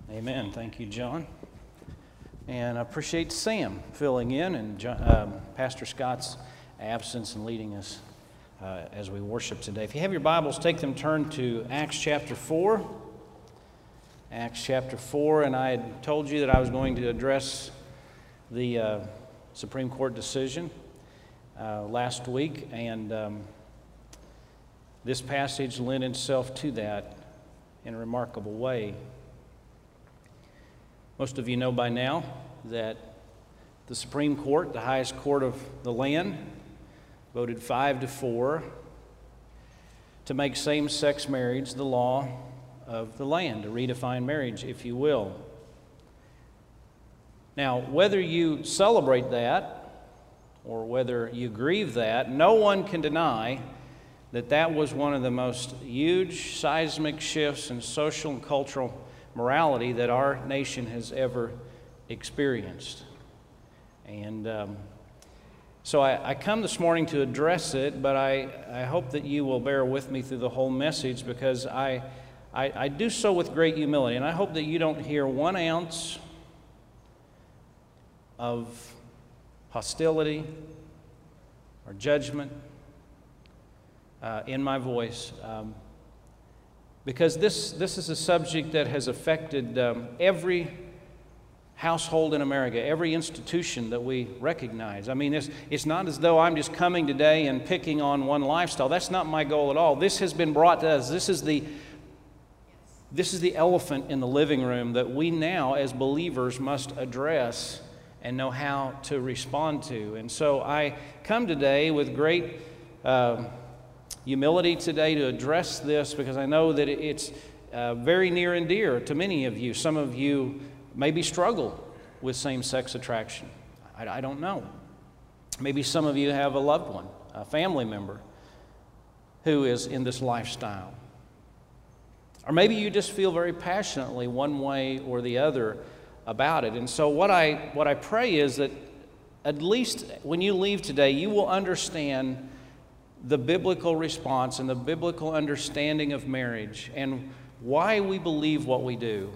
Amen. Thank you, John. And I appreciate Sam filling in and Pastor Scott's absence and leading us as we worship today. If you have your Bibles, take them, turn to Acts chapter 4. Acts chapter 4, and I had told you that I was going to address the Supreme Court decision last week, and this passage lent itself to that in a remarkable way. Most of you know by now that the Supreme Court, the highest court of the land, voted 5-4 to make same-sex marriage the law of the land, to redefine marriage, if you will. Now, whether you celebrate that or whether you grieve that, no one can deny that that was one of the most huge seismic shifts in social and cultural morality that our nation has ever experienced. And so I come this morning to address it, but I hope that you will bear with me through the whole message, because I do so with great humility, and I hope that you don't hear 1 ounce of hostility or judgment in my voice, because this is a subject that has affected every household in America, every institution that we recognize. I mean, it's not as though I'm just coming today and picking on one lifestyle. That's not my goal at all. This has been brought to us. This is the elephant in the living room that we now as believers must address and know how to respond to. And so I come today with great humility today to address this, because I know that it's very near and dear to many of you. Some of you maybe struggle with same-sex attraction. I don't know. Maybe some of you have a loved one, a family member, who is in this lifestyle. Or maybe you just feel very passionately one way or the other about it. And so what I pray is that at least when you leave today, you will understand the biblical response and the biblical understanding of marriage and why we believe what we do.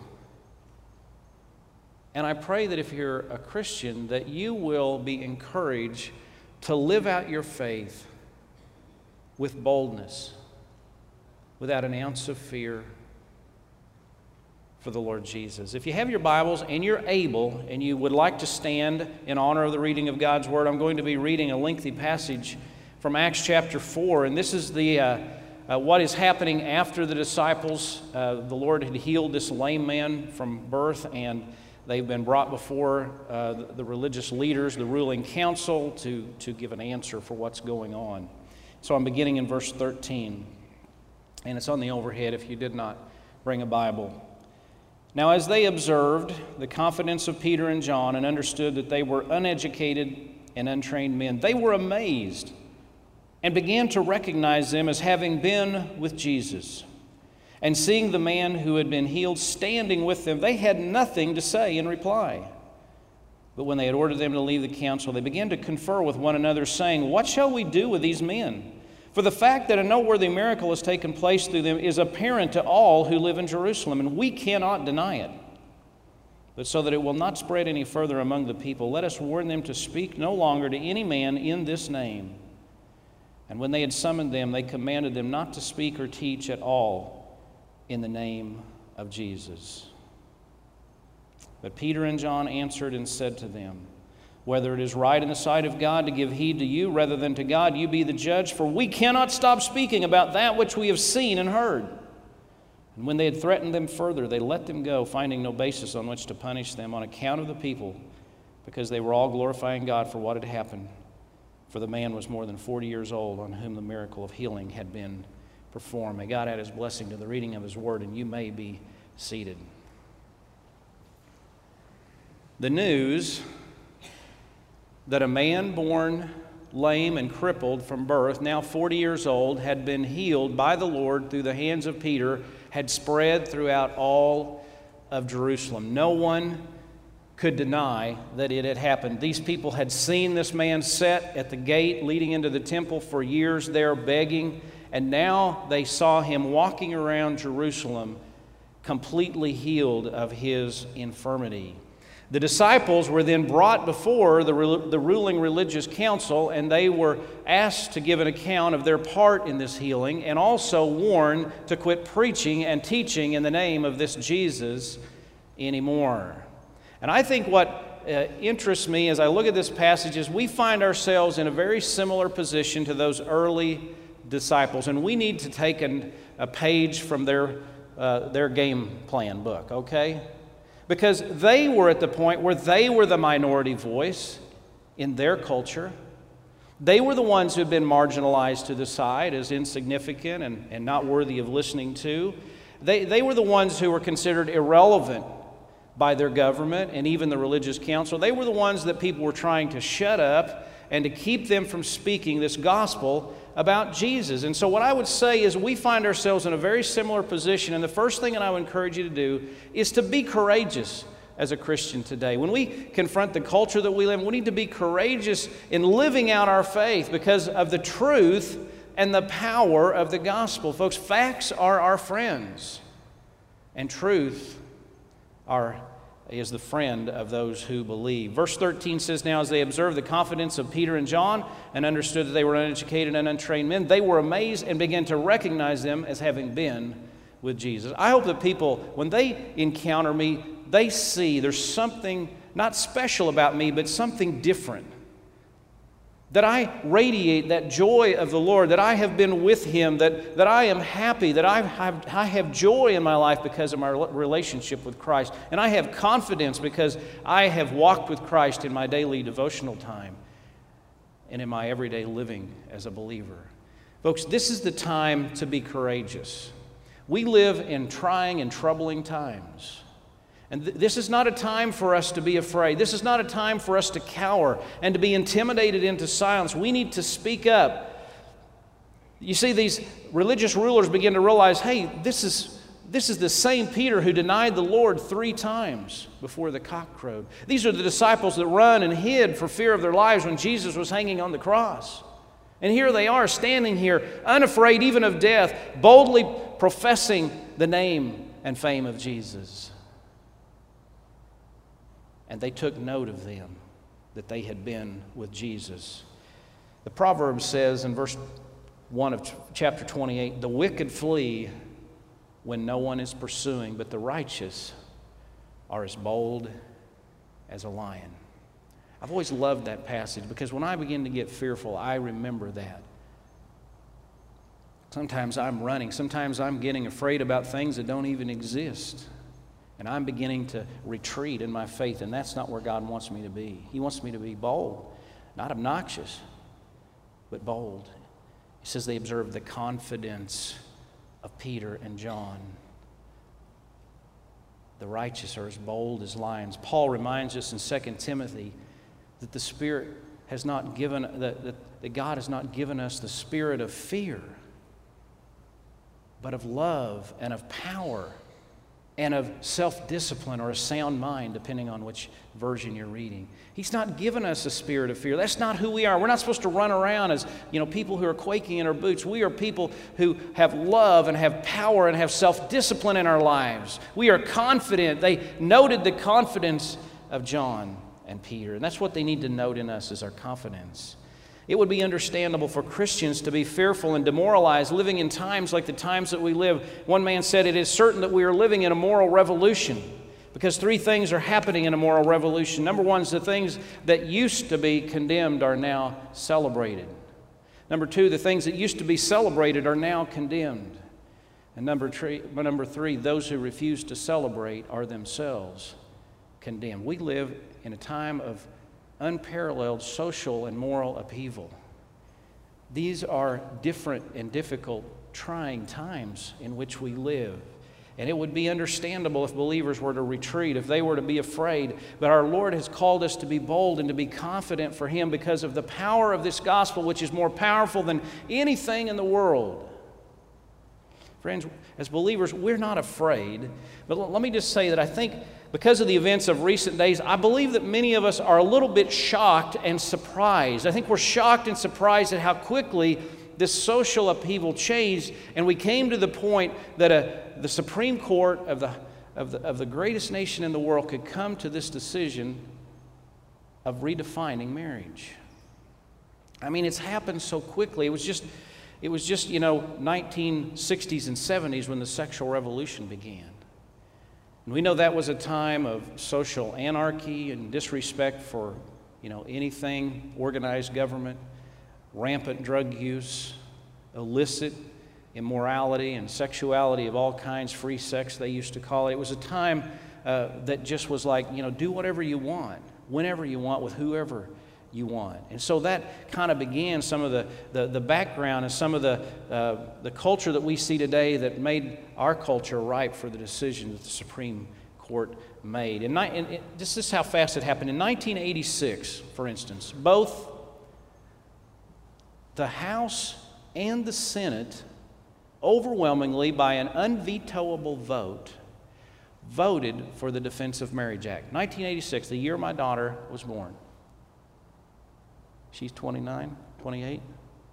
And I pray that if you're a Christian, that you will be encouraged to live out your faith with boldness, without an ounce of fear, for the Lord Jesus. If you have your Bibles and you're able and you would like to stand in honor of the reading of God's Word, I'm going to be reading a lengthy passage from Acts chapter 4, and this is what is happening after the disciples. The Lord had healed this lame man from birth, and they've been brought before the religious leaders, the ruling council, to give an answer for what's going on. So I'm beginning in verse 13, and it's on the overhead if you did not bring a Bible. Now, as they observed the confidence of Peter and John and understood that they were uneducated and untrained men, they were amazed and began to recognize them as having been with Jesus. And seeing the man who had been healed standing with them, they had nothing to say in reply. But when they had ordered them to leave the council, they began to confer with one another, saying, "What shall we do with these men? For the fact that a noteworthy miracle has taken place through them is apparent to all who live in Jerusalem, and we cannot deny it. But so that it will not spread any further among the people, let us warn them to speak no longer to any man in this name." And when they had summoned them, they commanded them not to speak or teach at all in the name of Jesus. But Peter and John answered and said to them, "Whether it is right in the sight of God to give heed to you rather than to God, you be the judge, for we cannot stop speaking about that which we have seen and heard." And when they had threatened them further, they let them go, finding no basis on which to punish them on account of the people, because they were all glorifying God for what had happened. For the man was more than 40 years old, on whom the miracle of healing had been performed. May God add His blessing to the reading of His word, and you may be seated. The news that a man born lame and crippled from birth, now 40 years old, had been healed by the Lord through the hands of Peter, had spread throughout all of Jerusalem. No one could deny that it had happened. These people had seen this man set at the gate leading into the temple for years there begging, and now they saw him walking around Jerusalem completely healed of his infirmity. The disciples were then brought before the ruling religious council, and they were asked to give an account of their part in this healing, and also warned to quit preaching and teaching in the name of this Jesus anymore. And I think what interests me as I look at this passage is we find ourselves in a very similar position to those early disciples, and we need to take a page from their game plan book, okay? Because they were at the point where they were the minority voice in their culture. They were the ones who had been marginalized to the side as insignificant and not worthy of listening to. They were the ones who were considered irrelevant by their government and even the religious council. They were the ones that people were trying to shut up and to keep them from speaking this gospel about Jesus. And so what I would say is we find ourselves in a very similar position, and the first thing that I would encourage you to do is to be courageous as a Christian today. When we confront the culture that we live in, we need to be courageous in living out our faith because of the truth and the power of the gospel. Folks, facts are our friends, and truth is the friend of those who believe. Verse 13 says, "Now as they observed the confidence of Peter and John and understood that they were uneducated and untrained men, they were amazed and began to recognize them as having been with Jesus." I hope that people, when they encounter me, they see there's something not special about me, but something different. That I radiate that joy of the Lord, that I have been with Him, that I am happy, that I have joy in my life because of my relationship with Christ. And I have confidence because I have walked with Christ in my daily devotional time and in my everyday living as a believer. Folks, this is the time to be courageous. We live in trying and troubling times. And this is not a time for us to be afraid. This is not a time for us to cower and to be intimidated into silence. We need to speak up. You see, these religious rulers begin to realize, hey, this is the same Peter who denied the Lord 3 times before the cock crowed. These are the disciples that run and hid for fear of their lives when Jesus was hanging on the cross. And here they are, standing here, unafraid even of death, boldly professing the name and fame of Jesus. And they took note of them, that they had been with Jesus. The proverb says in verse 1 of chapter 28, "The wicked flee when no one is pursuing, but the righteous are as bold as a lion." I've always loved that passage because when I begin to get fearful, I remember that. Sometimes I'm running. Sometimes I'm getting afraid about things that don't even exist. And I'm beginning to retreat in my faith, and that's not where God wants me to be. He wants me to be bold, not obnoxious, but bold. He says they observed the confidence of Peter and John. The righteous are as bold as lions. Paul reminds us in 2 Timothy that the Spirit has not given, that God has not given us the spirit of fear, but of love and of power and of self-discipline or a sound mind, depending on which version you're reading. He's not given us a spirit of fear. That's not who we are. We're not supposed to run around as, people who are quaking in our boots. We are people who have love and have power and have self-discipline in our lives. We are confident. They noted the confidence of John and Peter, and that's what they need to note in us, is our confidence. It would be understandable for Christians to be fearful and demoralized living in times like the times that we live. One man said, "It is certain that we are living in a moral revolution because 3 things are happening in a moral revolution. Number 1 is the things that used to be condemned are now celebrated. Number 2, the things that used to be celebrated are now condemned. And number 3, those who refuse to celebrate are themselves condemned." We live in a time of unparalleled social and moral upheaval. These are different and difficult, trying times in which we live. And it would be understandable if believers were to retreat, if they were to be afraid. But our Lord has called us to be bold and to be confident for Him because of the power of this gospel, which is more powerful than anything in the world. Friends, as believers, we're not afraid. But let me just say that I think because of the events of recent days, I believe that many of us are a little bit shocked and surprised. I think we're shocked and surprised at how quickly this social upheaval changed, and we came to the point that the Supreme Court of the greatest nation in the world could come to this decision of redefining marriage. I mean, it's happened so quickly. It was just 1960s and 70s when the sexual revolution began. And we know that was a time of social anarchy and disrespect for, anything, organized government, rampant drug use, illicit immorality and sexuality of all kinds, free sex they used to call it. It was a time that just was like, do whatever you want, whenever you want, with whoever you want. And so that kind of began some of the background and some of the culture that we see today that made our culture ripe for the decision that the Supreme Court made. And this is how fast it happened. In 1986, for instance, both the House and the Senate, overwhelmingly by an unvetoable vote, voted for the Defense of Marriage Act. 1986, the year my daughter was born. She's 29, 28.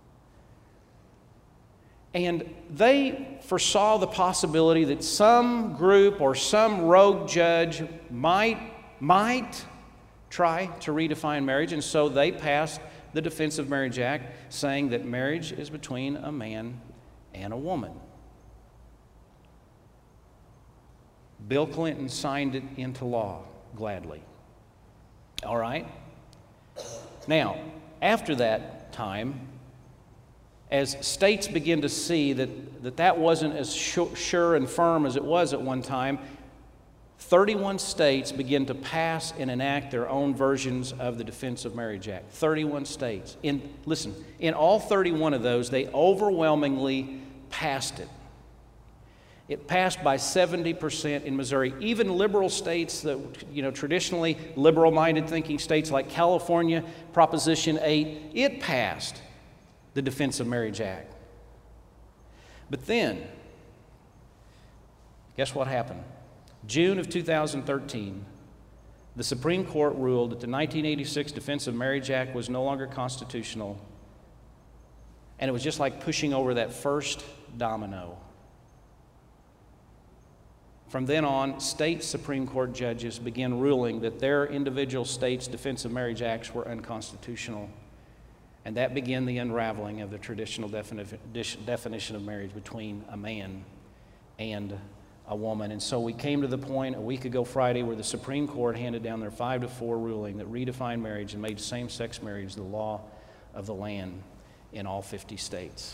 And they foresaw the possibility that some group or some rogue judge might try to redefine marriage, and so they passed the Defense of Marriage Act, saying that marriage is between a man and a woman. Bill Clinton signed it into law gladly. All right? Now, after that time, as states begin to see that wasn't as sure and firm as it was at one time, 31 states begin to pass and enact their own versions of the Defense of Marriage Act. 31 states. In all 31 of those, they overwhelmingly passed it. It passed by 70% in Missouri. Even liberal states that, traditionally liberal-minded thinking states like California, Proposition 8, it passed the Defense of Marriage Act. But then, guess what happened? June of 2013, the Supreme Court ruled that the 1986 Defense of Marriage Act was no longer constitutional, and it was just like pushing over that first domino. From then on, state Supreme Court judges began ruling that their individual states' Defense of Marriage Acts were unconstitutional, and that began the unraveling of the traditional definition of marriage between a man and a woman. And so we came to the point a week ago Friday where the Supreme Court handed down their 5-4 ruling that redefined marriage and made same-sex marriage the law of the land in all 50 states.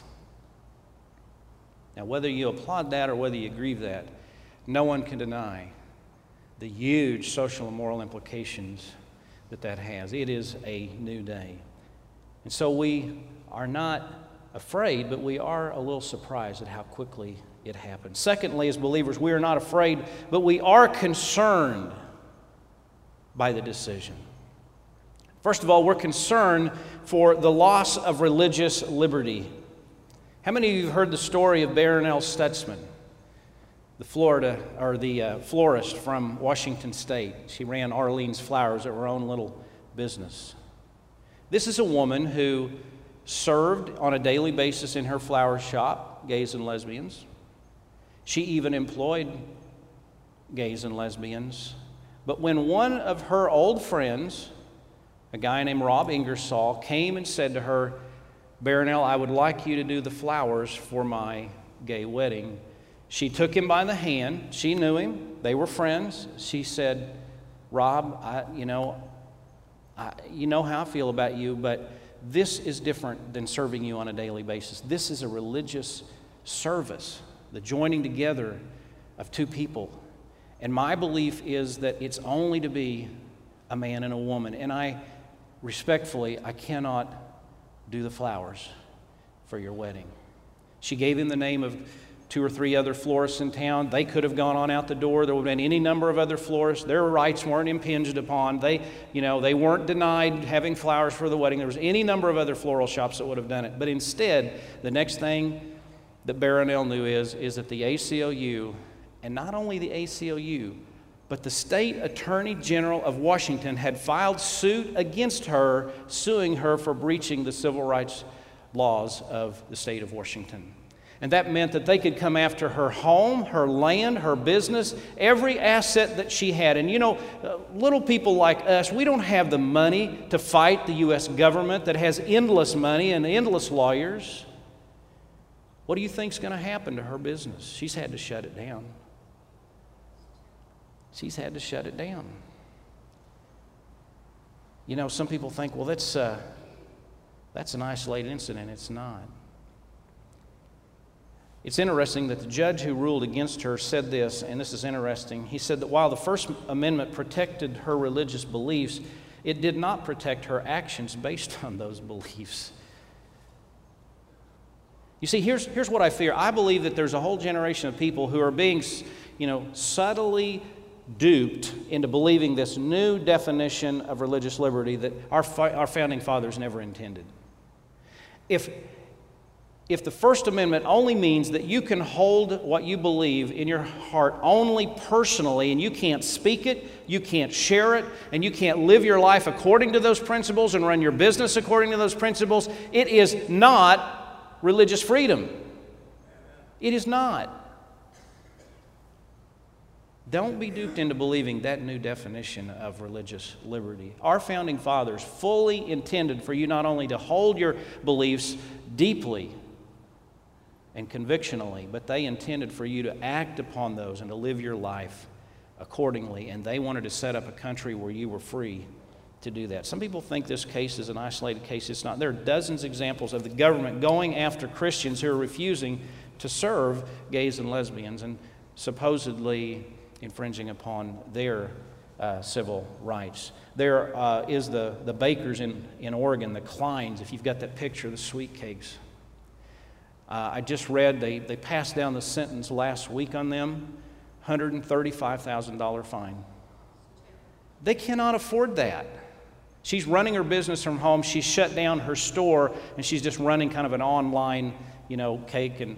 Now, whether you applaud that or whether you grieve that, no one can deny the huge social and moral implications that has. It is a new day. And so we are not afraid, but we are a little surprised at how quickly it happened. Secondly, as believers, we are not afraid, but we are concerned by the decision. First of all, we're concerned for the loss of religious liberty. How many of you have heard the story of Barronelle Stutzman, the florist from Washington State? She ran Arlene's Flowers, her own little business. This is a woman who served on a daily basis in her flower shop gays and lesbians. She even employed gays and lesbians. But when one of her old friends, a guy named Rob Ingersoll, came and said to her, "Barronelle, I would like you to do the flowers for my gay wedding," she took him by the hand. She knew him. They were friends. She said, "Rob, you know how I feel about you, but this is different than serving you on a daily basis. This is a religious service, the joining together of two people. And my belief is that it's only to be a man and a woman. And I cannot do the flowers for your wedding." She gave him the name of 2 or 3 other florists in town. They could have gone on out the door. There would have been any number of other florists. Their rights weren't impinged upon. They weren't denied having flowers for the wedding. There was any number of other floral shops that would have done it. But instead, the next thing that Barronelle knew is that the ACLU, and not only the ACLU, but the State Attorney General of Washington had filed suit against her, suing her for breaching the civil rights laws of the state of Washington. And that meant that they could come after her home, her land, her business, every asset that she had. And you know, little people like us, we don't have the money to fight the U.S. government that has endless money and endless lawyers. What do you think's going to happen to her business? She's had to shut it down. She's had to shut it down. You know, some people think, well, that's an isolated incident. It's not. It's interesting that the judge who ruled against her said this, and this is interesting. He said that while the First Amendment protected her religious beliefs, it did not protect her actions based on those beliefs. You see, here's what I fear. I believe that there's a whole generation of people who are being, subtly duped into believing this new definition of religious liberty that our founding fathers never intended. If the First Amendment only means that you can hold what you believe in your heart only personally, and you can't speak it, you can't share it, and you can't live your life according to those principles and run your business according to those principles, it is not religious freedom. It is not. Don't be duped into believing that new definition of religious liberty. Our founding fathers fully intended for you not only to hold your beliefs deeply and convictionally, but they intended for you to act upon those and to live your life accordingly. And they wanted to set up a country where you were free to do that. Some people think this case is an isolated case. It's not. There are dozens of examples of the government going after Christians who are refusing to serve gays and lesbians and supposedly infringing upon their civil rights. There is the bakers in Oregon, the Kleins, if you've got that picture, the sweet cakes. I just read they passed down the sentence last week on them, $135,000 fine. They cannot afford that. She's running her business from home. She's shut down her store, and she's just running kind of an online, cake and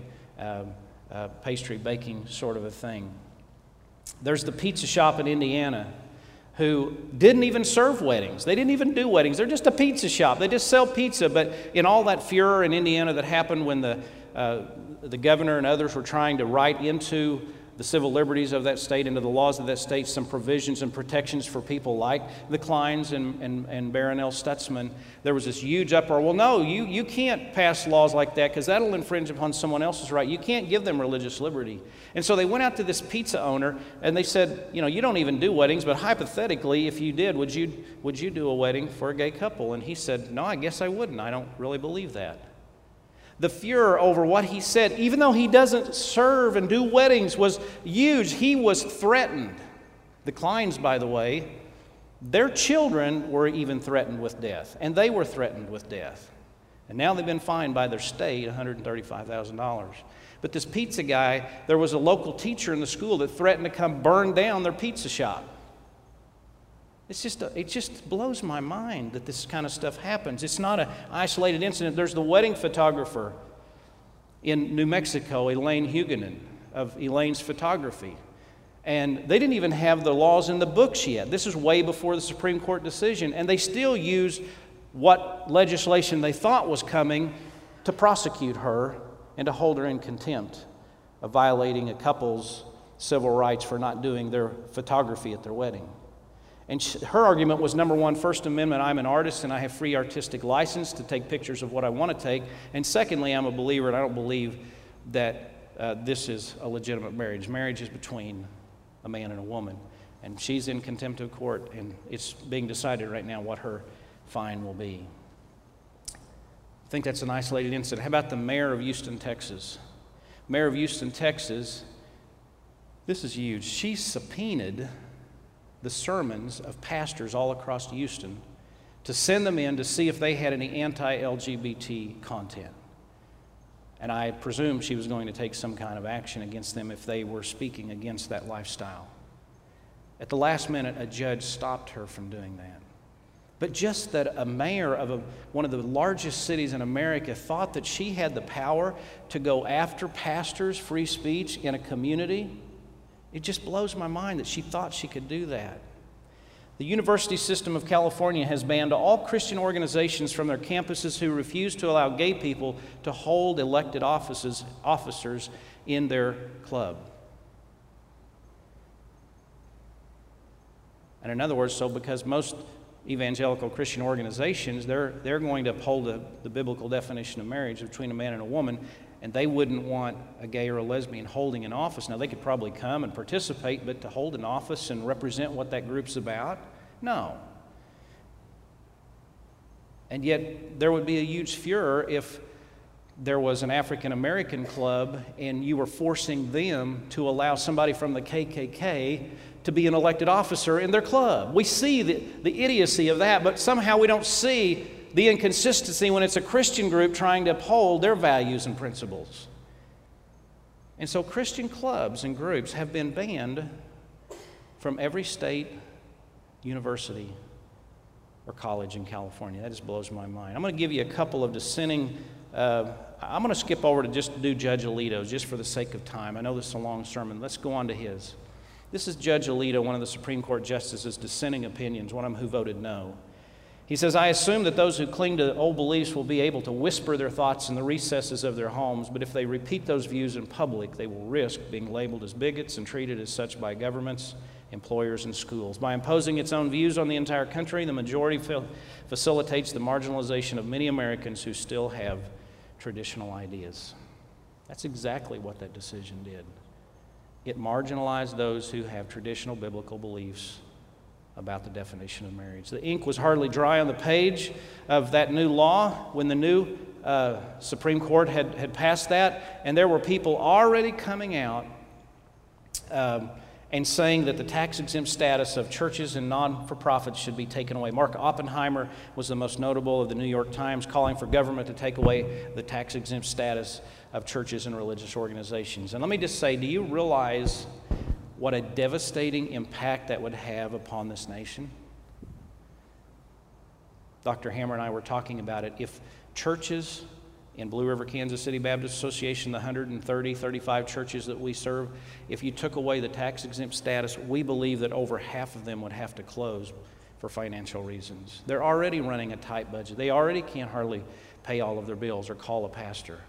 pastry baking sort of a thing. There's the pizza shop in Indiana who didn't even serve weddings. They didn't even do weddings. They're just a pizza shop. They just sell pizza. But in all that furor in Indiana that happened when the governor and others were trying to write into the civil liberties of that state, into the laws of that state, some provisions and protections for people like the Kleins and Barronelle Stutzman, there was this huge uproar. Well, no, you can't pass laws like that because that'll infringe upon someone else's right. You can't give them religious liberty. And so they went out to this pizza owner and they said, you don't even do weddings, but hypothetically, if you did, would you do a wedding for a gay couple? And he said, no, I guess I wouldn't. I don't really believe that. The furor over what he said, even though he doesn't serve and do weddings, was huge. He was threatened. The Kleins, by the way, their children were even threatened with death, and they were threatened with death. And now they've been fined by their state $135,000. But this pizza guy, there was a local teacher in the school that threatened to come burn down their pizza shop. It just blows my mind that this kind of stuff happens. It's not an isolated incident. There's the wedding photographer in New Mexico, Elaine Huguenin, of Elaine's Photography. And they didn't even have the laws in the books yet. This is way before the Supreme Court decision. And they still used what legislation they thought was coming to prosecute her and to hold her in contempt of violating a couple's civil rights for not doing their photography at their wedding. And her argument was, number one, First Amendment, I'm an artist and I have free artistic license to take pictures of what I want to take. And secondly, I'm a believer and I don't believe that this is a legitimate marriage. Marriage is between a man and a woman. And she's in contempt of court, and it's being decided right now what her fine will be. I think that's an isolated incident. How about the mayor of Houston, Texas? Mayor of Houston, Texas, this is huge. She subpoenaed the sermons of pastors all across Houston to send them in to see if they had any anti-LGBT content. And I presume she was going to take some kind of action against them if they were speaking against that lifestyle. At the last minute, a judge stopped her from doing that. But just that a mayor of one of the largest cities in America thought that she had the power to go after pastors' free speech in a community, it just blows my mind that she thought she could do that. The University System of California has banned all Christian organizations from their campuses who refuse to allow gay people to hold elected officers in their club. And in other words, so because most evangelical Christian organizations, they're going to uphold the biblical definition of marriage between a man and a woman, and they wouldn't want a gay or a lesbian holding an office. Now, they could probably come and participate, but to hold an office and represent what that group's about, no. And yet, there would be a huge furor if there was an African American club and you were forcing them to allow somebody from the KKK to be an elected officer in their club. We see the idiocy of that, but somehow we don't see the inconsistency when it's a Christian group trying to uphold their values and principles. And so Christian clubs and groups have been banned from every state, university, or college in California. That just blows my mind. I'm going to give you a couple of dissenting. I'm going to skip over to just do Judge Alito's just for the sake of time. I know this is a long sermon. Let's go on to his. This is Judge Alito, one of the Supreme Court justices' dissenting opinions, one of them who voted no. He says, I assume that those who cling to old beliefs will be able to whisper their thoughts in the recesses of their homes, but if they repeat those views in public, they will risk being labeled as bigots and treated as such by governments, employers, and schools. By imposing its own views on the entire country, the majority facilitates the marginalization of many Americans who still have traditional ideas. That's exactly what that decision did. It marginalized those who have traditional biblical beliefs about the definition of marriage. The ink was hardly dry on the page of that new law when the new Supreme Court had passed that, and there were people already coming out and saying that the tax-exempt status of churches and non-for-profits should be taken away. Mark Oppenheimer was the most notable of the New York Times, calling for government to take away the tax-exempt status of churches and religious organizations. And let me just say, do you realize what a devastating impact that would have upon this nation? Dr. Hammer and I were talking about it. If churches in Blue River, Kansas City Baptist Association, the 35 churches that we serve, if you took away the tax-exempt status, we believe that over half of them would have to close for financial reasons. They're already running a tight budget. They already can't hardly pay all of their bills or call a pastor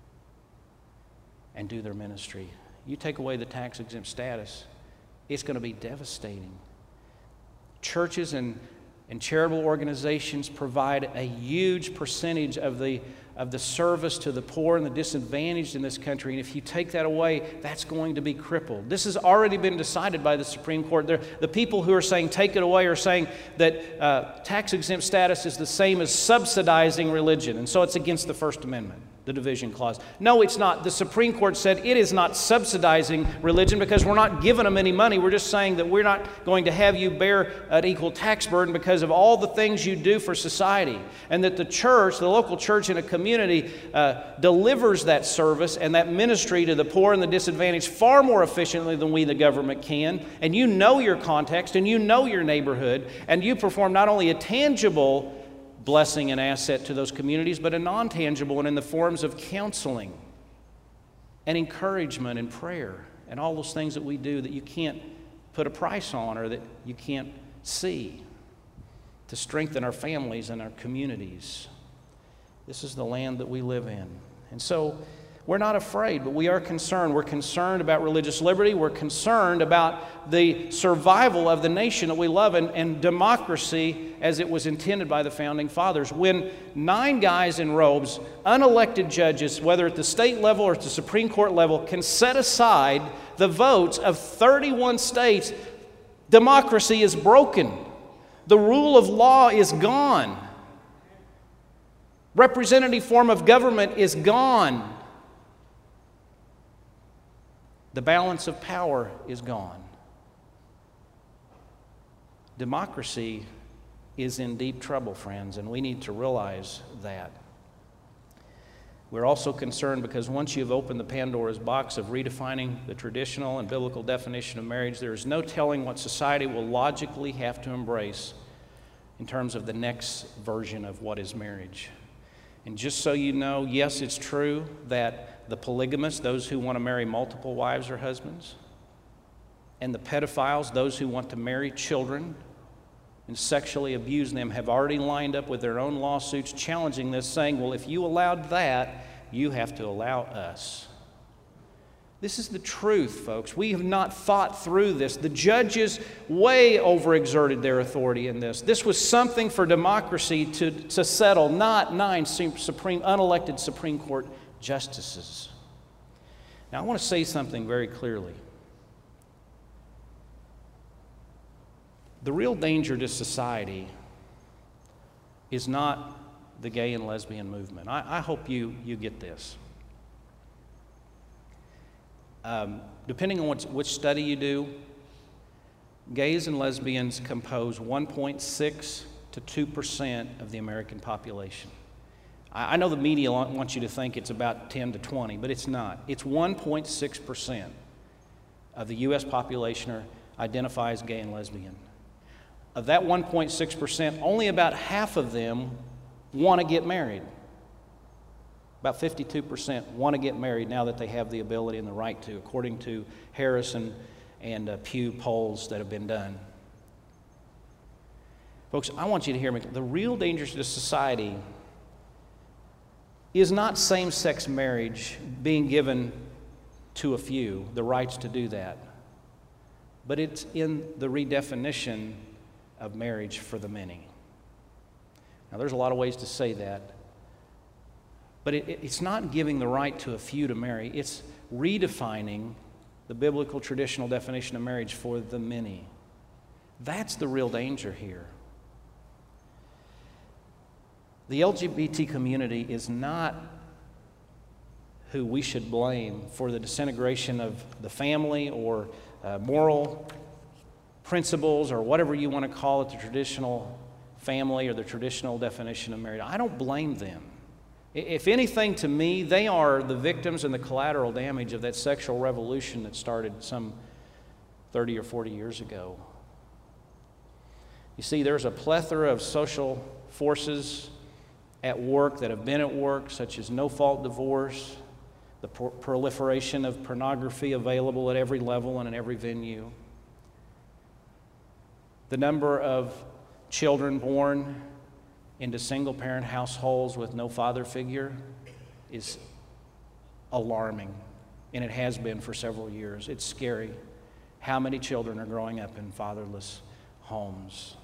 and do their ministry. You take away the tax-exempt status, it's going to be devastating. Churches and charitable organizations provide a huge percentage of the service to the poor and the disadvantaged in this country. And if you take that away, that's going to be crippled. This has already been decided by the Supreme Court. The people who are saying take it away are saying that tax-exempt status is the same as subsidizing religion. And so it's against the First Amendment, the division clause. No, it's not. The Supreme Court said it is not subsidizing religion because we're not giving them any money. We're just saying that we're not going to have you bear an equal tax burden because of all the things you do for society. And that the church, the local church in a community, delivers that service and that ministry to the poor and the disadvantaged far more efficiently than we, the government, can. And you know your context and you know your neighborhood, and you perform not only a tangible blessing and asset to those communities, but a non-tangible one in the forms of counseling and encouragement and prayer and all those things that we do that you can't put a price on or that you can't see to strengthen our families and our communities. This is the land that we live in. And so we're not afraid, but we are concerned. We're concerned about religious liberty. We're concerned about the survival of the nation that we love and democracy as it was intended by the Founding Fathers. When 9 guys in robes, unelected judges, whether at the state level or at the Supreme Court level, can set aside the votes of 31 states, democracy is broken. The rule of law is gone. Representative form of government is gone. The balance of power is gone. Democracy is in deep trouble, friends, and we need to realize that. We're also concerned because once you've opened the Pandora's box of redefining the traditional and biblical definition of marriage, there is no telling what society will logically have to embrace in terms of the next version of what is marriage. And just so you know, yes, it's true that the polygamists, those who want to marry multiple wives or husbands, and the pedophiles, those who want to marry children, and sexually abuse them have already lined up with their own lawsuits challenging this, saying, well, if you allowed that, you have to allow us. This is the truth, folks. We have not thought through this. The judges way overexerted their authority in this. This was something for democracy to settle, not 9 unelected Supreme Court justices. Now, I want to say something very clearly. The real danger to society is not the gay and lesbian movement. I hope you get this. Depending on which study you do, gays and lesbians compose 1.6 to 2% of the American population. I know the media wants you to think it's about 10 to 20, but it's not. It's 1.6% of the U.S. population identify as gay and lesbian. Of that 1.6%, only about half of them want to get married. About 52% want to get married now that they have the ability and the right to, according to Harris and Pew polls that have been done. Folks, I want you to hear me. The real danger to society is not same-sex marriage being given to a few, the rights to do that, but it's in the redefinition of marriage for the many. Now, there's a lot of ways to say that, but it's not giving the right to a few to marry. It's redefining the biblical traditional definition of marriage for the many. That's the real danger here. The LGBT community is not who we should blame for the disintegration of the family or moral principles or whatever you want to call it, the traditional family or the traditional definition of marriage. I don't blame them. If anything, to me, they are the victims and the collateral damage of that sexual revolution that started some 30 or 40 years ago. You see, there's a plethora of social forces at work that have been at work, such as no-fault divorce, the proliferation of pornography available at every level and in every venue, the number of children born into single-parent households with no father figure is alarming, and it has been for several years. It's scary how many children are growing up in fatherless homes.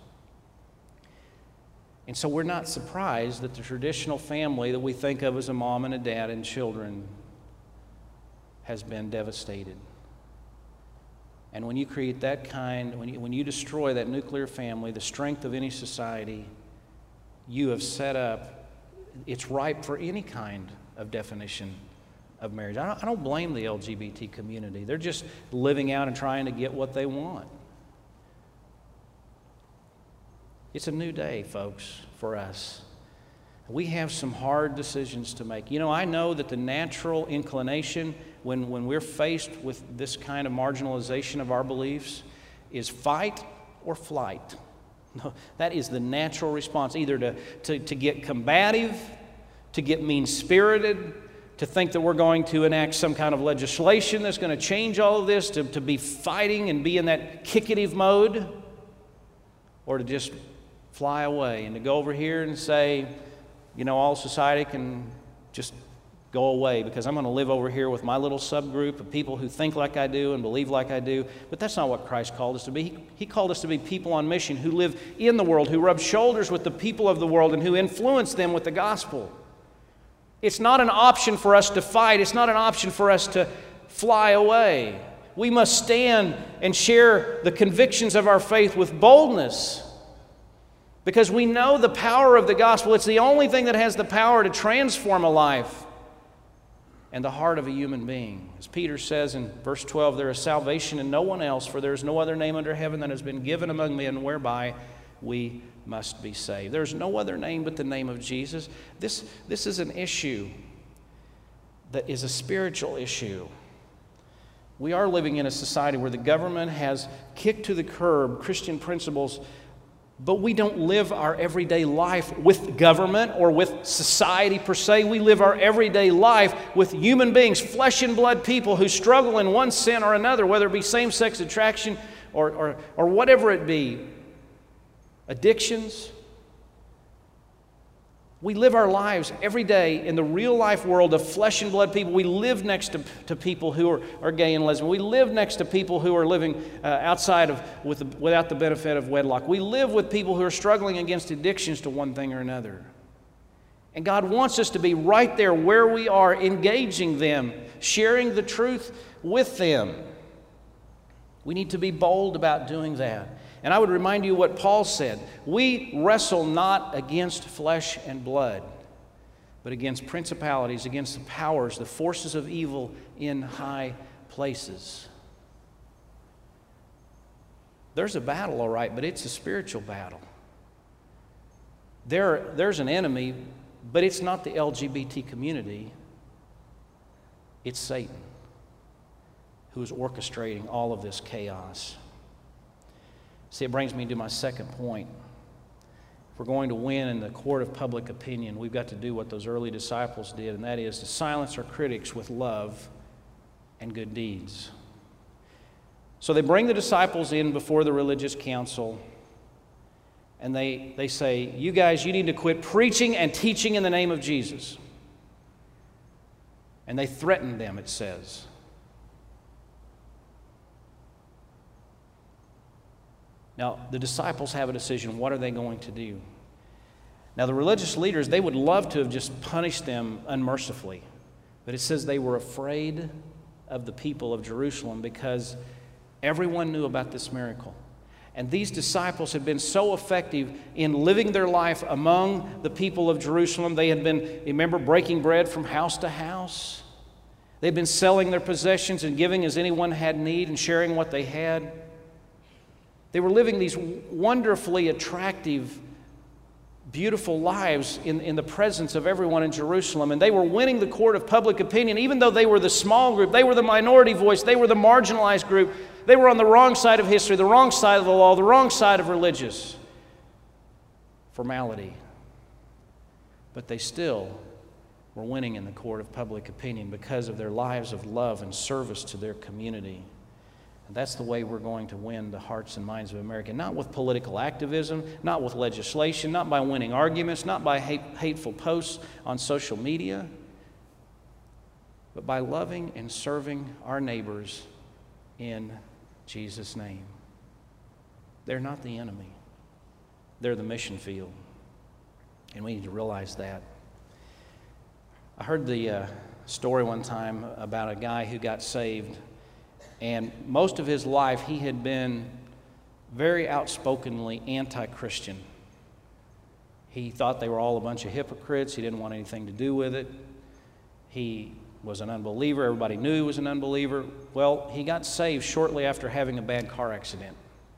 And so we're not surprised that the traditional family that we think of as a mom and a dad and children has been devastated. And when you create that kind, when you destroy that nuclear family, the strength of any society, you have set up, it's ripe for any kind of definition of marriage. I don't blame the LGBT community. They're just living out and trying to get what they want. It's a new day, folks, for us. We have some hard decisions to make. You know, I know that the natural inclination when we're faced with this kind of marginalization of our beliefs is fight or flight. No, that is the natural response, either to get combative, to get mean-spirited, to think that we're going to enact some kind of legislation that's going to change all of this, to be fighting and be in that kickative mode, or to just fly away and to go over here and say, you know, all society can just go away because I'm going to live over here with my little subgroup of people who think like I do and believe like I do. But that's not what Christ called us to be. He called us to be people on mission who live in the world, who rub shoulders with the people of the world and who influence them with the gospel. It's not an option for us to fight. It's not an option for us to fly away. We must stand and share the convictions of our faith with boldness, because we know the power of the gospel. It's the only thing that has the power to transform a life and the heart of a human being. As Peter says in verse 12, there is salvation in no one else, for there is no other name under heaven that has been given among men whereby we must be saved. There's no other name but the name of Jesus. This is an issue that is a spiritual issue. We are living in a society where the government has kicked to the curb Christian principles, but we don't live our everyday life with government or with society per se. We live our everyday life with human beings, flesh and blood people who struggle in one sin or another, whether it be same-sex attraction or whatever it be. addictions. We live our lives every day in the real life world of flesh and blood people. We live next to people who are gay and lesbian. We live next to people who are living without the benefit of wedlock. We live with people who are struggling against addictions to one thing or another. And God wants us to be right there where we are, engaging them, sharing the truth with them. We need to be bold about doing that. And I would remind you what Paul said. We wrestle not against flesh and blood, but against principalities, against the powers, the forces of evil in high places. There's a battle, all right, but it's a spiritual battle. There's an enemy, but it's not the LGBT community. It's Satan who is orchestrating all of this chaos. See, it brings me to my second point. If we're going to win in the court of public opinion, we've got to do what those early disciples did, and that is to silence our critics with love and good deeds. So they bring the disciples in before the religious council, and they say, you guys, you need to quit preaching and teaching in the name of Jesus. And they threaten them, it says. Now, the disciples have a decision. What are they going to do? Now, the religious leaders, they would love to have just punished them unmercifully. But it says they were afraid of the people of Jerusalem because everyone knew about this miracle. And these disciples had been so effective in living their life among the people of Jerusalem. They had been, remember, breaking bread from house to house. They'd been selling their possessions and giving as anyone had need and sharing what they had. They were living these wonderfully attractive, beautiful lives in the presence of everyone in Jerusalem. And they were winning the court of public opinion, even though they were the small group, they were the minority voice, they were the marginalized group. They were on the wrong side of history, the wrong side of the law, the wrong side of religious formality. But they still were winning in the court of public opinion because of their lives of love and service to their community. That's the way we're going to win the hearts and minds of America. Not with political activism, not with legislation, not by winning arguments, not by hateful posts on social media, but by loving and serving our neighbors in Jesus' name. They're not the enemy. They're the mission field. And we need to realize that. I heard the story one time about a guy who got saved. And most of his life, he had been very outspokenly anti-Christian. He thought they were all a bunch of hypocrites. He didn't want anything to do with it. He was an unbeliever. Everybody knew he was an unbeliever. Well, he got saved shortly after having a bad car accident.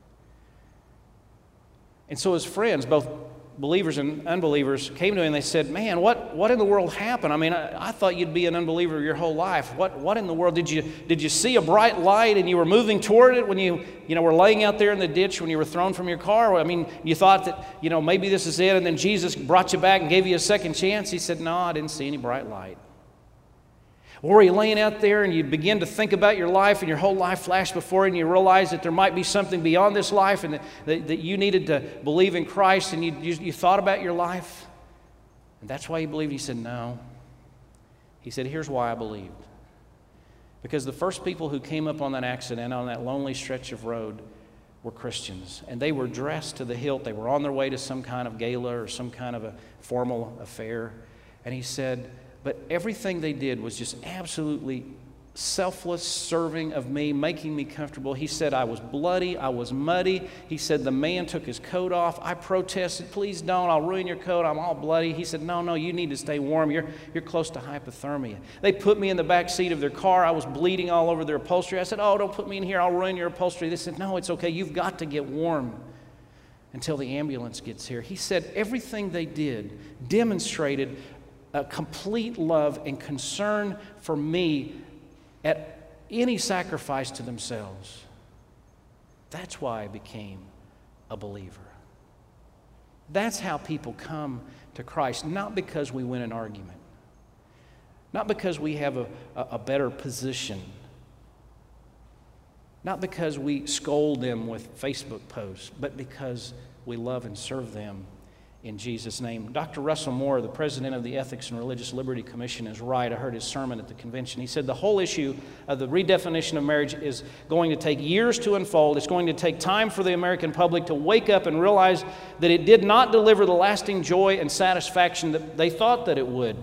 And so his friends, both believers and unbelievers, came to him and they said, man, what in the world happened? I mean, I thought you'd be an unbeliever your whole life. What in the world? Did you see a bright light and you were moving toward it when you were laying out there in the ditch when you were thrown from your car? I mean, you thought that, maybe this is it, and then Jesus brought you back and gave you a second chance? He said, no, I didn't see any bright light. Or you're laying out there and you begin to think about your life and your whole life flashed before you and you realize that there might be something beyond this life and that you needed to believe in Christ, and you thought about your life and that's why you believed. He said, no. He said, here's why I believed. Because the first people who came up on that accident, on that lonely stretch of road, were Christians. And they were dressed to the hilt. They were on their way to some kind of gala or some kind of a formal affair. And he said, but everything they did was just absolutely selfless serving of me, making me comfortable. He said, I was bloody, I was muddy. He said, the man took his coat off. I protested, please don't, I'll ruin your coat, I'm all bloody. He said, no, you need to stay warm. You're close to hypothermia. They put me in the back seat of their car. I was bleeding all over their upholstery. I said, oh, don't put me in here, I'll ruin your upholstery. They said, no, it's okay, you've got to get warm until the ambulance gets here. He said, everything they did demonstrated a complete love and concern for me at any sacrifice to themselves. That's why I became a believer. That's how people come to Christ, not because we win an argument, not because we have a better position, Not because we scold them with Facebook posts, but because we love and serve them in Jesus' name. Dr. Russell Moore, the president of the Ethics and Religious Liberty Commission, is right. I heard his sermon at the convention. He said the whole issue of the redefinition of marriage is going to take years to unfold. It's going to take time for the American public to wake up and realize that it did not deliver the lasting joy and satisfaction that they thought that it would.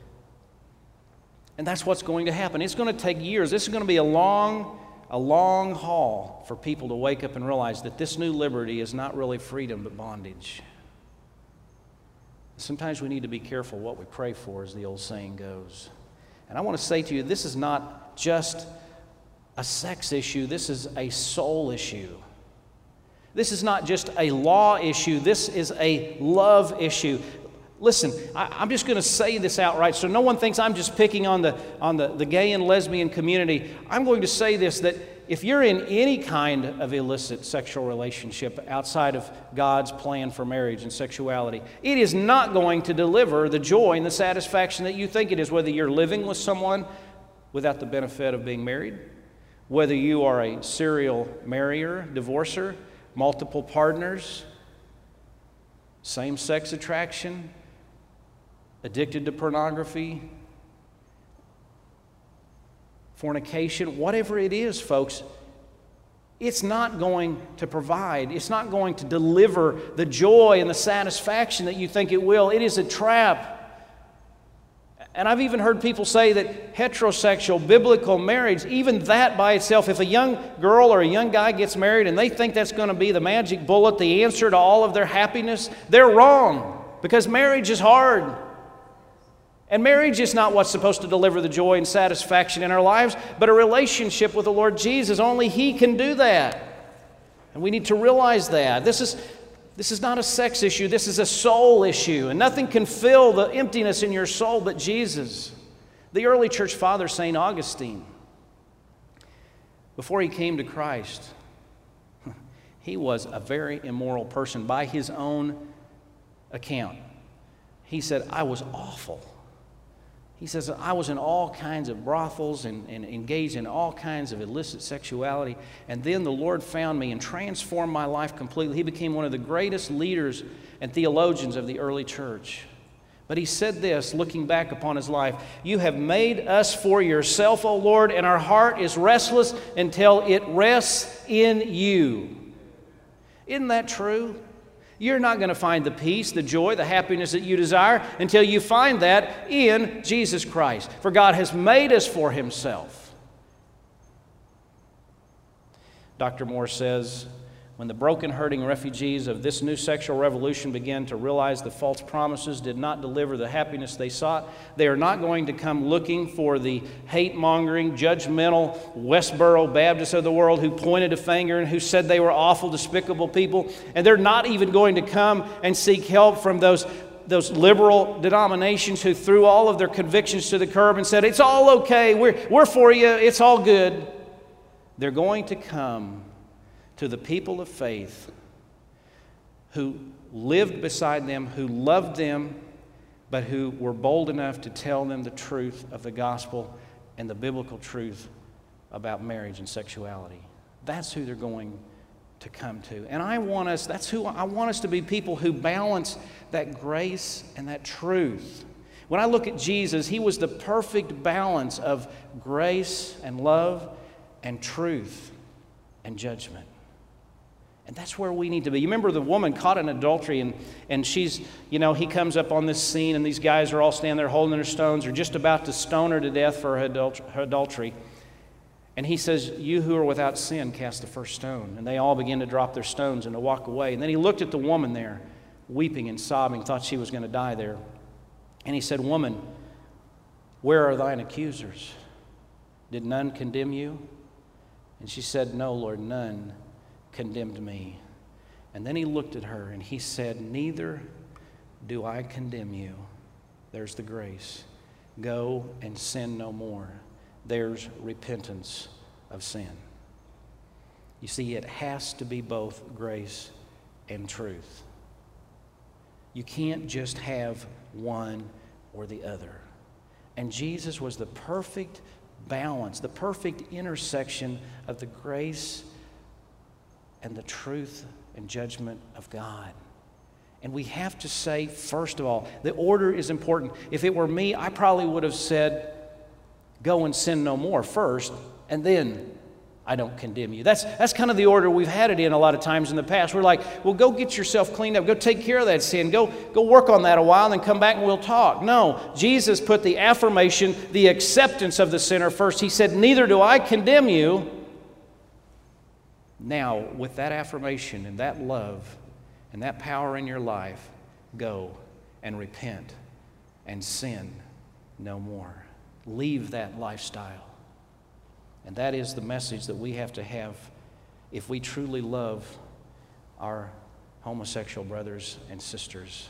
And that's what's going to happen. It's going to take years. This is going to be a long haul for people to wake up and realize that this new liberty is not really freedom but bondage. Sometimes we need to be careful what we pray for, as the old saying goes. And I want to say to you, this is not just a sex issue. This is a soul issue. This is not just a law issue. This is a love issue. Listen, I'm just going to say this outright so no one thinks I'm just picking on the gay and lesbian community. I'm going to say this, that if you're in any kind of illicit sexual relationship outside of God's plan for marriage and sexuality, it is not going to deliver the joy and the satisfaction that you think it is, whether you're living with someone without the benefit of being married, whether you are a serial marrier, divorcer, multiple partners, same-sex attraction, addicted to pornography, fornication, whatever it is, folks, it's not going to provide, it's not going to deliver the joy and the satisfaction that you think it will. It is a trap. And I've even heard people say that heterosexual, biblical marriage, even that by itself, if a young girl or a young guy gets married and they think that's going to be the magic bullet, the answer to all of their happiness, they're wrong, because marriage is hard. And marriage is not what's supposed to deliver the joy and satisfaction in our lives, but a relationship with the Lord Jesus. Only He can do that. And we need to realize that. This is not a sex issue. This is a soul issue. And nothing can fill the emptiness in your soul but Jesus. The early church father, St. Augustine, before he came to Christ, he was a very immoral person by his own account. He said, I was awful. He says, I was in all kinds of brothels and engaged in all kinds of illicit sexuality. And then the Lord found me and transformed my life completely. He became one of the greatest leaders and theologians of the early church. But he said this, looking back upon his life, you have made us for yourself, O Lord, and our heart is restless until it rests in you. Isn't that true? You're not going to find the peace, the joy, the happiness that you desire until you find that in Jesus Christ. For God has made us for Himself. Dr. Moore says, when the broken, hurting refugees of this new sexual revolution began to realize the false promises did not deliver the happiness they sought, they are not going to come looking for the hate-mongering, judgmental Westboro Baptists of the world who pointed a finger and who said they were awful, despicable people. And they're not even going to come and seek help from those liberal denominations who threw all of their convictions to the curb and said, it's all okay, we're for you, it's all good. They're going to come to the people of faith who lived beside them, who loved them, but who were bold enough to tell them the truth of the gospel and the biblical truth about marriage and sexuality. That's who they're going to come to. And I want us to be people who balance that grace and that truth. When I look at Jesus, He was the perfect balance of grace and love and truth and judgment. And that's where we need to be. You remember the woman caught in adultery, and she's, he comes up on this scene, and these guys are all standing there holding their stones, are just about to stone her to death for her adultery. And he says, you who are without sin, cast the first stone. And they all begin to drop their stones and to walk away. And then he looked at the woman there, weeping and sobbing, thought she was going to die there. And he said, woman, where are thine accusers? Did none condemn you? And she said, no, Lord, none condemned me. And then he looked at her and he said, neither do I condemn you. There's the grace. Go and sin no more. There's repentance of sin. You see, it has to be both grace and truth. You can't just have one or the other. And Jesus was the perfect balance, the perfect intersection of the grace and the truth and judgment of God. And we have to say, first of all, the order is important. If it were me, I probably would have said, go and sin no more first, and then I don't condemn you. That's kind of the order we've had it in a lot of times in the past. We're like, well, go get yourself cleaned up. Go take care of that sin. Go work on that a while and then come back and we'll talk. No, Jesus put the affirmation, the acceptance of the sinner first. He said, neither do I condemn you. Now, with that affirmation and that love and that power in your life, go and repent and sin no more. Leave that lifestyle. And that is the message that we have to have if we truly love our homosexual brothers and sisters.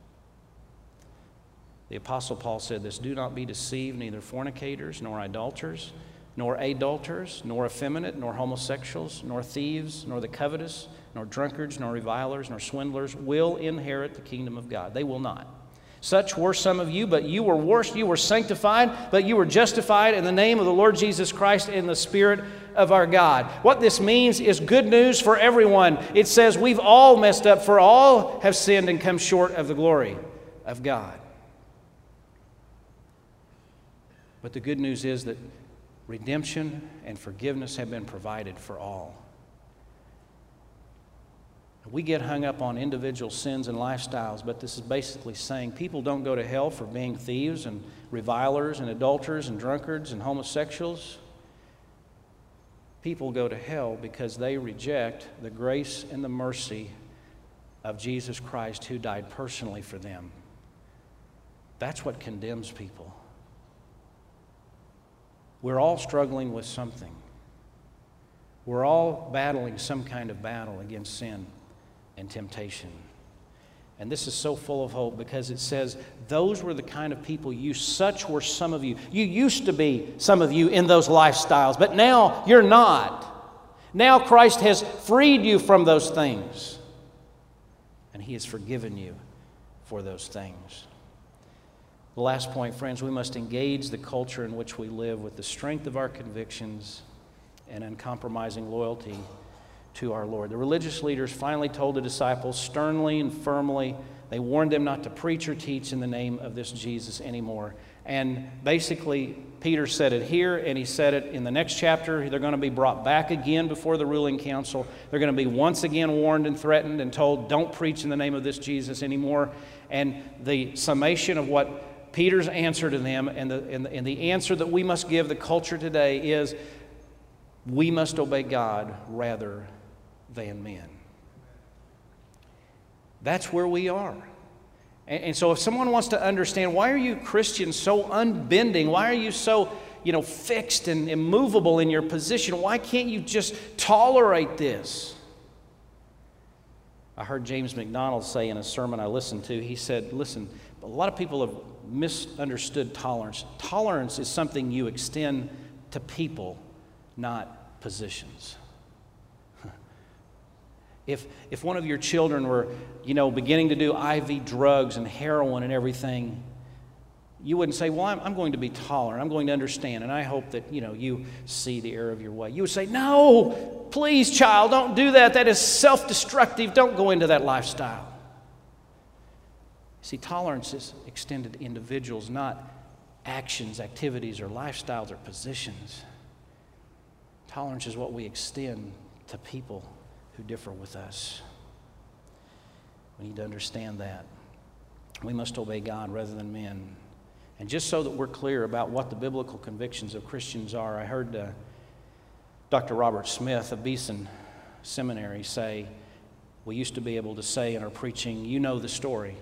The Apostle Paul said this, do not be deceived, neither fornicators, nor idolaters, nor adulterers, nor effeminate, nor homosexuals, nor thieves, nor the covetous, nor drunkards, nor revilers, nor swindlers will inherit the kingdom of God. They will not. Such were some of you, but you were worse. You were sanctified, but you were justified in the name of the Lord Jesus Christ in the Spirit of our God. What this means is good news for everyone. It says we've all messed up, for all have sinned and come short of the glory of God. But the good news is that redemption and forgiveness have been provided for all. We get hung up on individual sins and lifestyles, but this is basically saying people don't go to hell for being thieves and revilers and adulterers and drunkards and homosexuals. People go to hell because they reject the grace and the mercy of Jesus Christ who died personally for them. That's what condemns people. We're all struggling with something. We're all battling some kind of battle against sin and temptation. And this is so full of hope because it says, those were the kind of people such were some of you. You used to be, some of you, in those lifestyles, but now you're not. Now Christ has freed you from those things. And He has forgiven you for those things. The last point, friends, we must engage the culture in which we live with the strength of our convictions and uncompromising loyalty to our Lord. The religious leaders finally told the disciples sternly and firmly, they warned them not to preach or teach in the name of this Jesus anymore. And basically, Peter said it here, and he said it in the next chapter. They're going to be brought back again before the ruling council. They're going to be once again warned and threatened and told, don't preach in the name of this Jesus anymore. And the summation of what Peter's answer to them and the answer that we must give the culture today is, we must obey God rather than men. That's where we are. And so if someone wants to understand, why are you Christians so unbending? Why are you so, fixed and immovable in your position? Why can't you just tolerate this? I heard James MacDonald say in a sermon I listened to, he said, listen, a lot of people have misunderstood tolerance. Tolerance is something you extend to people, not positions. If one of your children were, beginning to do IV drugs and heroin and everything, you wouldn't say, well, I'm going to be tolerant. I'm going to understand, and I hope that, you see the error of your way. You would say, no, please, child, don't do that. That is self-destructive. Don't go into that lifestyle. See, tolerance is extended to individuals, not actions, activities, or lifestyles or positions. Tolerance is what we extend to people who differ with us. We need to understand that. We must obey God rather than men. And just so that we're clear about what the biblical convictions of Christians are, I heard Dr. Robert Smith of Beeson Seminary say, we used to be able to say in our preaching, you know the story.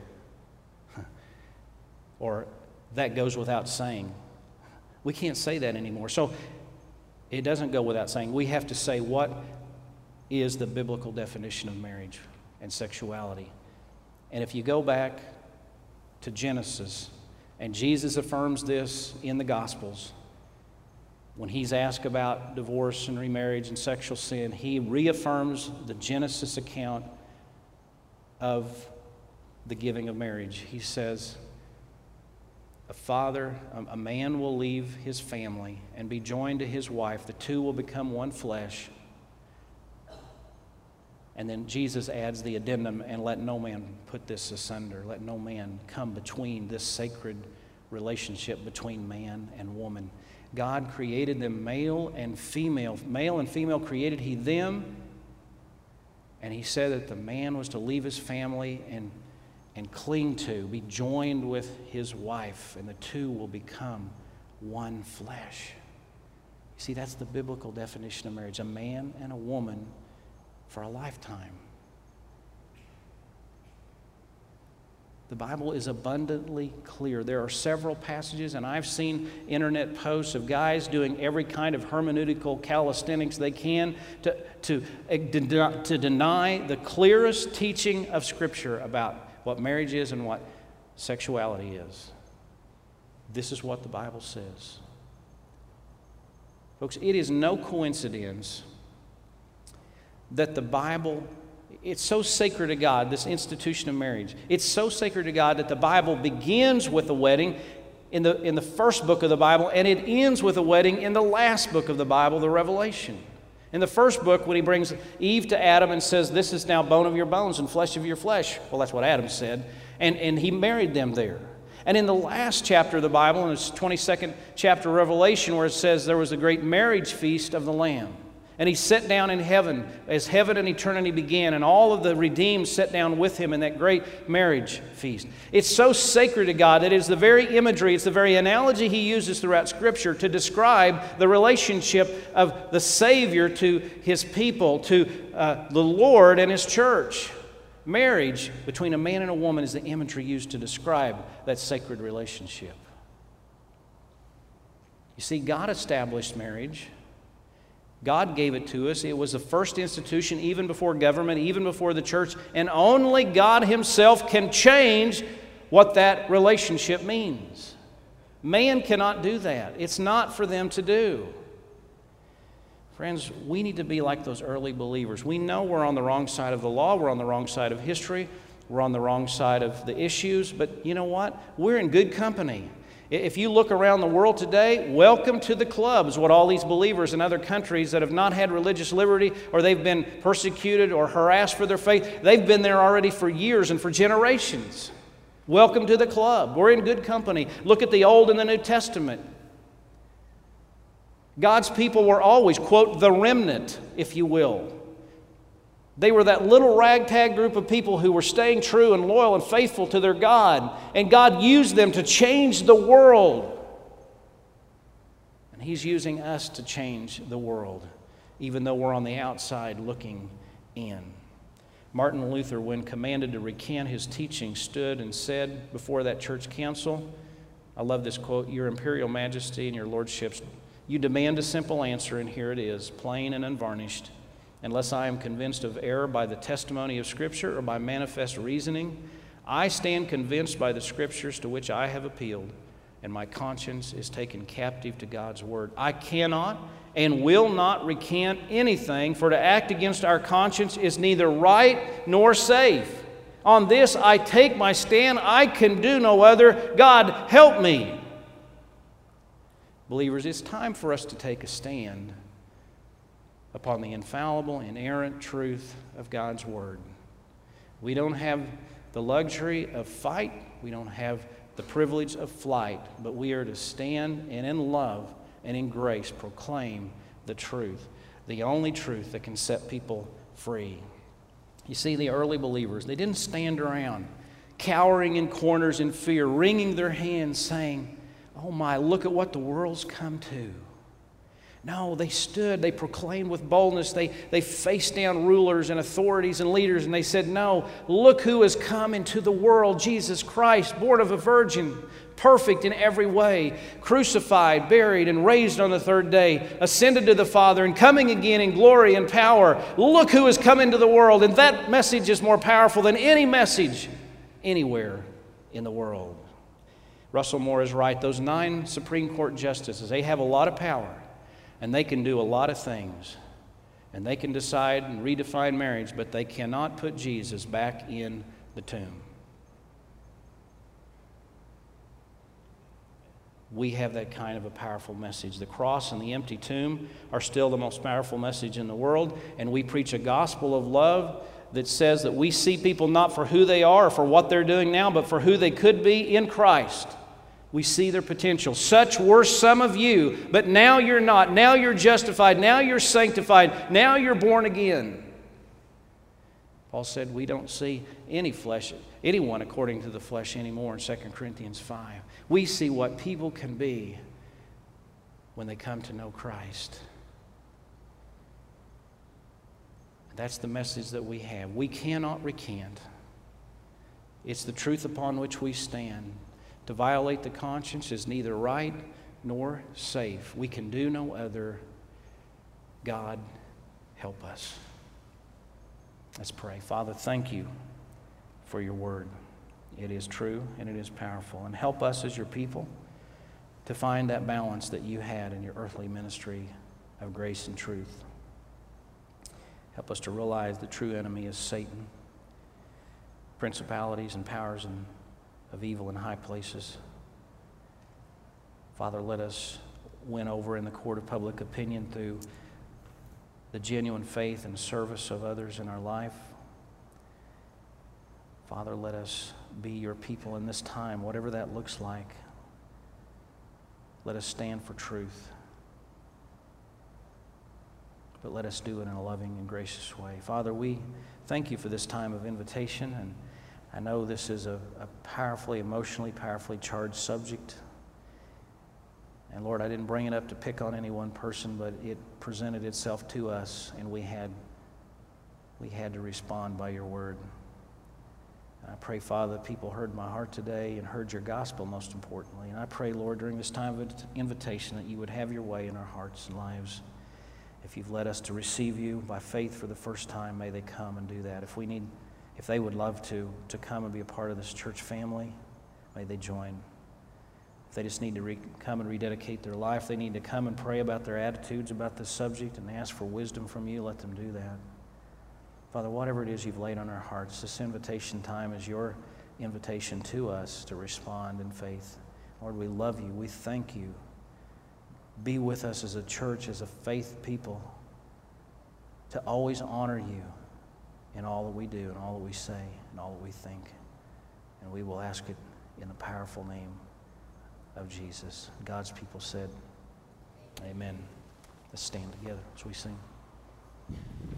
Or that goes without saying. We can't say that anymore. So it doesn't go without saying. We have to say what is the biblical definition of marriage and sexuality. And if you go back to Genesis, and Jesus affirms this in the Gospels, when he's asked about divorce and remarriage and sexual sin, he reaffirms the Genesis account of the giving of marriage. He says, a man will leave his family and be joined to his wife. The two will become one flesh. And then Jesus adds the addendum, and let no man put this asunder. Let no man come between this sacred relationship between man and woman. God created them male and female. Male and female created He them. And He said that the man was to leave his family and cling to, be joined with his wife, and the two will become one flesh. You see, that's the biblical definition of marriage, a man and a woman for a lifetime. The Bible is abundantly clear. There are several passages, and I've seen internet posts of guys doing every kind of hermeneutical calisthenics they can to deny the clearest teaching of Scripture about what marriage is and what sexuality is. This is what the Bible says. Folks, it is no coincidence that the Bible, it's so sacred to God, this institution of marriage. It's so sacred to God that the Bible begins with a wedding in the first book of the Bible, and it ends with a wedding in the last book of the Bible, the Revelation. In the first book, when He brings Eve to Adam and says, "This is now bone of your bones and flesh of your flesh." Well, that's what Adam said. And He married them there. And in the last chapter of the Bible, in its 22nd chapter of Revelation, where it says there was a great marriage feast of the Lamb. And He sat down in heaven as heaven and eternity began, and all of the redeemed sat down with Him in that great marriage feast. It's so sacred to God that it is the very imagery, it's the very analogy He uses throughout Scripture to describe the relationship of the Savior to His people, to the Lord and His church. Marriage between a man and a woman is the imagery used to describe that sacred relationship. You see, God established marriage. God gave it to us. It was the first institution, even before government, even before the church, and only God Himself can change what that relationship means. Man cannot do that. It's not for them to do. Friends, we need to be like those early believers. We know we're on the wrong side of the law, we're on the wrong side of history, we're on the wrong side of the issues, but you know what? We're in good company. If you look around the world today, welcome to the club is what all these believers in other countries that have not had religious liberty, or they've been persecuted or harassed for their faith, they've been there already for years and for generations. Welcome to the club. We're in good company. Look at the Old and the New Testament. God's people were always, quote, the remnant, if you will. They were that little ragtag group of people who were staying true and loyal and faithful to their God. And God used them to change the world. And He's using us to change the world, even though we're on the outside looking in. Martin Luther, when commanded to recant his teaching, stood and said before that church council, I love this quote, "Your Imperial Majesty and your Lordships, you demand a simple answer, and here it is, plain and unvarnished. Unless I am convinced of error by the testimony of Scripture or by manifest reasoning, I stand convinced by the Scriptures to which I have appealed, and my conscience is taken captive to God's Word. I cannot and will not recant anything, for to act against our conscience is neither right nor safe. On this I take my stand. I can do no other. God, help me." Believers, it's time for us to take a stand upon the infallible, inerrant truth of God's Word. We don't have the luxury of fight. We don't have the privilege of flight, but we are to stand and in love and in grace proclaim the truth, the only truth that can set people free. You see, the early believers, they didn't stand around cowering in corners in fear, wringing their hands saying, "Oh my, look at what the world's come to." No, they stood, they proclaimed with boldness, they faced down rulers and authorities and leaders, and they said, "No, look who has come into the world, Jesus Christ, born of a virgin, perfect in every way, crucified, buried, and raised on the third day, ascended to the Father, and coming again in glory and power. Look who has come into the world." And that message is more powerful than any message anywhere in the world. Russell Moore is right. Those 9 Supreme Court justices, they have a lot of power. And they can do a lot of things. And they can decide and redefine marriage, but they cannot put Jesus back in the tomb. we have that kind of a powerful message. The cross and the empty tomb are still the most powerful message in the world, and we preach a gospel of love that says that we see people not for who they are or for what they're doing now, but for who they could be in Christ. We see their potential. Such were some of you, but now you're not. Now you're justified. Now you're sanctified. Now you're born again. Paul said we don't see anyone according to the flesh anymore in 2 Corinthians 5. We see what people can be when they come to know Christ. That's the message that we have. We cannot recant. It's the truth upon which we stand. To violate the conscience is neither right nor safe. We can do no other. God, help us. Let's pray. Father, thank you for your word. It is true and it is powerful. And help us as your people to find that balance that you had in your earthly ministry of grace and truth. Help us to realize the true enemy is Satan, principalities and powers of evil in high places. Father, let us win over in the court of public opinion through the genuine faith and service of others in our life. Father, let us be your people in this time, whatever that looks like. Let us stand for truth. But let us do it in a loving and gracious way. Father, we thank you for this time of invitation, and I know this is a powerfully, emotionally, powerfully charged subject. And Lord, I didn't bring it up to pick on any one person, but it presented itself to us, and we had to respond by your word. And I pray, Father, that people heard my heart today and heard your gospel most importantly. And I pray, Lord, during this time of invitation that you would have your way in our hearts and lives. If you've led us to receive you by faith for the first time, may they come and do that. If they would love to come and be a part of this church family, may they join. If they just need to come and rededicate their life, they need to come and pray about their attitudes about this subject and ask for wisdom from you, let them do that. Father, whatever it is you've laid on our hearts, this invitation time is your invitation to us to respond in faith. Lord, we love you. We thank you. Be with us as a church, as a faith people, to always honor you in all that we do and all that we say and all that we think. And we will ask it in the powerful name of Jesus. God's people said, amen. Let's stand together as we sing.